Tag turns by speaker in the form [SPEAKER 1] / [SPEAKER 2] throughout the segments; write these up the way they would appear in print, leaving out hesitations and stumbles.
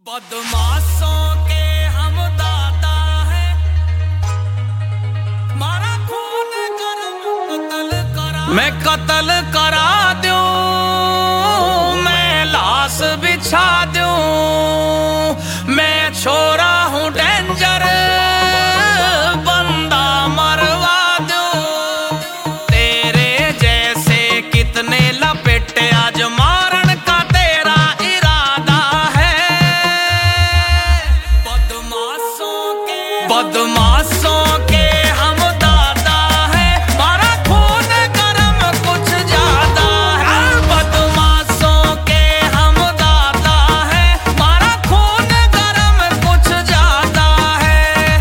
[SPEAKER 1] बदमाशों के हम दादा है, मारा खून गरम कत्ल करा, मैं कत्ल करा दूं, मैं लाश बिछा दूं, मैं छोरा हूँ डेंजर, बंदा मरवा दूं। तेरे जैसे कितने लपेटे आज मारन का तेरा इरादा है। बदमाशों के हम दादा है, मारा खून गरम कुछ ज्यादा है। बदमाशों के हम दादा है, मारा खून गरम कुछ ज्यादा है।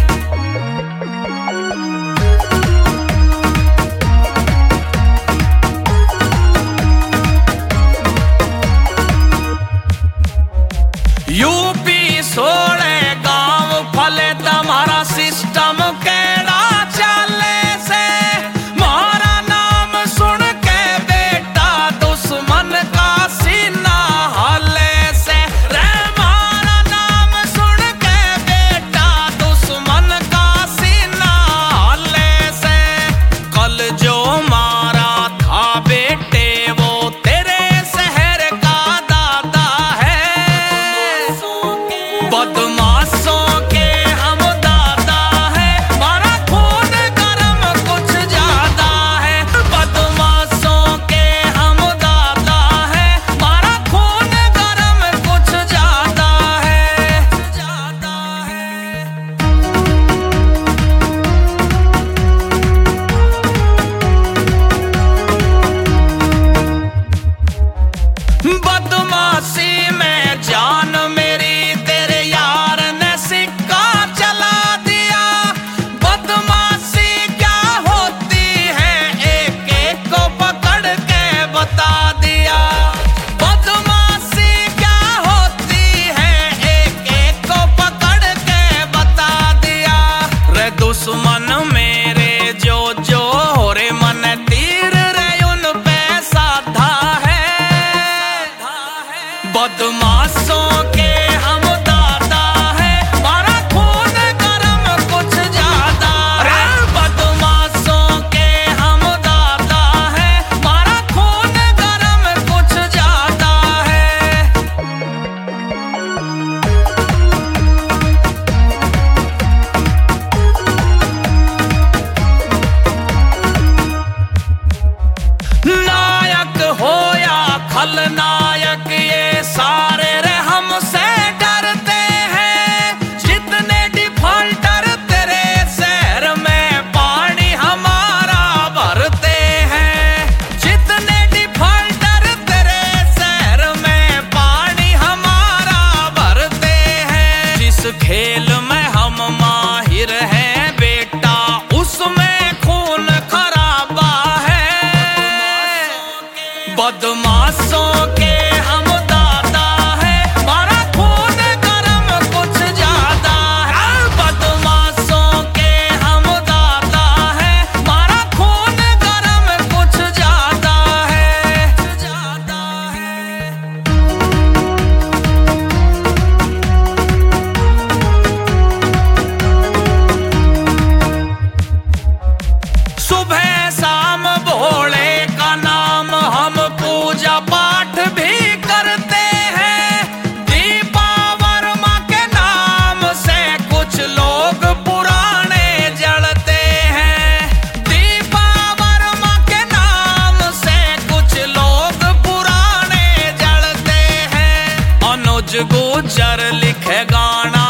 [SPEAKER 1] यूपी 16 गांव फले तुम्हारा सिस्टम केड़ा चले से, मारा नाम सुन के बेटा दुश्मन का सीना हले से। रे मारा नाम सुन के बेटा दुश्मन का सीना हले से। कल जो मारा था बेटे वो तेरे शहर का दादा है। बदमाशों के हम दादा है, मारा खून गरम कुछ ज्यादा है। बदमाशों के हम दादा है, मारा खून गरम कुछ ज्यादा है। बदमाशी में जान मेरी तेरे यार ने सिक्का चला दिया। बदमाशी क्या होती है एक एक को पकड़ के बता दिया। बदमाशी क्या होती है एक एक को पकड़ के बता दिया। रे दुश्मन मेरे जो रे मन तीर रे उन पे साधा है। बदमाशों के हम दादा है, मारा खून गरम कुछ ज्यादा है। बदमाशों के हम दादा है, मारा खून गरम कुछ ज्यादा है। नायक हो या खलनायक ये सारे रे हमसे डरते हैं। जितने डिफॉल्टर तेरे शहर में पानी हमारा भरते हैं। जितने डिफॉल्टर तेरे शहर में पानी हमारा भरते हैं। जिस खेल में हम माहिर हैं बेटा उसमें खून खराबा है। बदमाशों के हम दादा है, मारा खून गरम कुछ ज्यादा है। बदमाशों के हम दादा है, मारा खून गरम कुछ ज्यादा है। सुबह शाम भोले का नाम हम पूजा पाठ भी करते हैं। दीपा वर्मा के नाम से कुछ लोग पुराने जलते हैं। दीपा वर्मा के नाम से कुछ लोग पुराने जलते हैं। अनुज गुजर लिखे गाना